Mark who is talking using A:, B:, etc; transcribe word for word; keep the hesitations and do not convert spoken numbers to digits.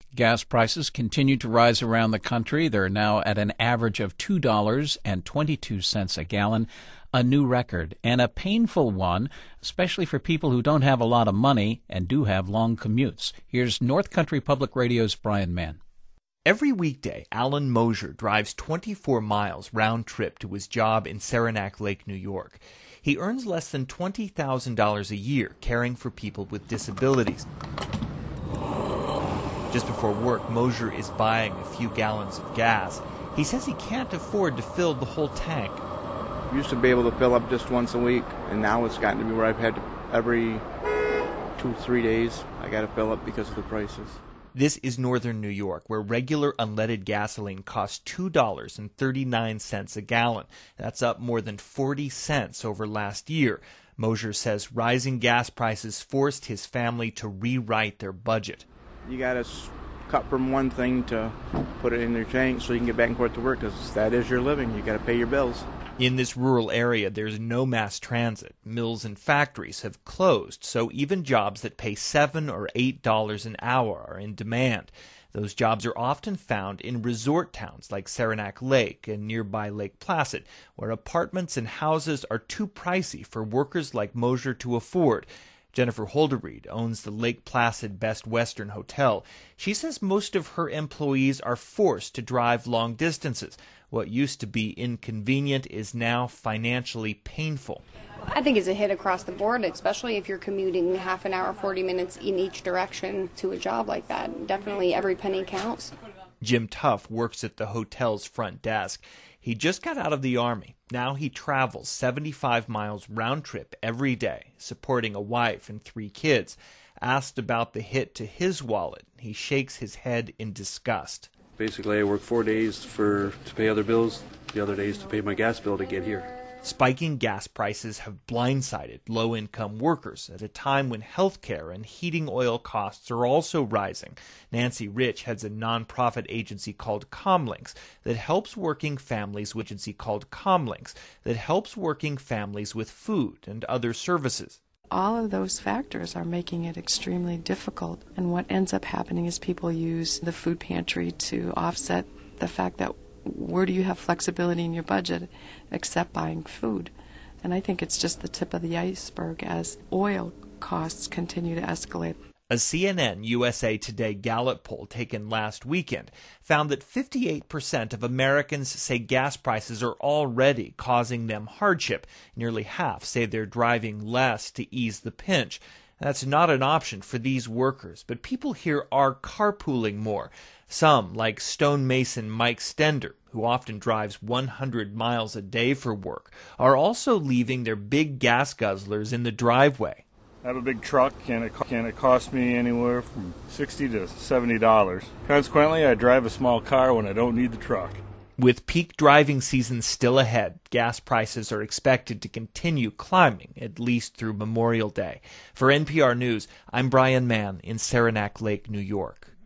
A: Gas prices continue to rise around the country. They're now at an average of two dollars and twenty-two cents a gallon, a new record, and a painful one, especially for people who don't have a lot of money and do have long commutes. Here's North Country Public Radio's Brian Mann.
B: Every weekday, Alan Mosier drives twenty-four miles round trip to his job in Saranac Lake, New York. He earns less than twenty thousand dollars a year caring for people with disabilities. Just before work, Mosier is buying a few gallons of gas. He says he can't afford to fill the whole tank.
C: I used to be able to fill up just once a week, and now it's gotten to be where I've had to, every two, three days, I got to fill up because of the prices.
B: This is northern New York, where regular unleaded gasoline costs two dollars and thirty-nine cents a gallon. That's up more than forty cents over last year. Mosier says rising gas prices forced his family to rewrite their budget.
C: You got to cut from one thing to put it in your tank so you can get back and forth to work, because that is your living. You got to pay your bills.
B: In this rural area, there's no mass transit. Mills and factories have closed, so even jobs that pay seven or eight dollars an hour are in demand. Those jobs are often found in resort towns like Saranac Lake and nearby Lake Placid, where apartments and houses are too pricey for workers like Mosier to afford. Jennifer Holderried owns the Lake Placid Best Western Hotel. She says most of her employees are forced to drive long distances. What used to be inconvenient is now financially painful.
D: I think it's a hit across the board, especially if you're commuting half an hour, forty minutes in each direction to a job like that. Definitely every penny counts.
B: Jim Tuff works at the hotel's front desk. He just got out of the Army. Now he travels seventy-five miles round trip every day, supporting a wife and three kids. Asked about the hit to his wallet, he shakes his head in disgust.
E: Basically, I work four days for to pay other bills, the other days to pay my gas bill to get here.
B: Spiking gas prices have blindsided low-income workers at a time when healthcare and heating oil costs are also rising. Nancy Rich heads a nonprofit agency called Comlinks that helps working families with agency called Comlinks that helps working families with food and other services.
F: All of those factors are making it extremely difficult, and what ends up happening is people use the food pantry to offset the fact that where do you have flexibility in your budget except buying food? And I think it's just the tip of the iceberg as oil costs continue to escalate.
B: A C N N U S A Today Gallup poll taken last weekend found that fifty-eight percent of Americans say gas prices are already causing them hardship. Nearly half say they're driving less to ease the pinch. That's not an option for these workers, but people here are carpooling more. Some, like stonemason Mike Stender, who often drives one hundred miles a day for work, are also leaving their big gas guzzlers in the driveway.
G: I have a big truck, and it, and it costs me anywhere from sixty to seventy dollars. Consequently, I drive a small car when I don't need the truck.
B: With peak driving season still ahead, gas prices are expected to continue climbing, at least through Memorial Day. For N P R News, I'm Brian Mann in Saranac Lake, New York.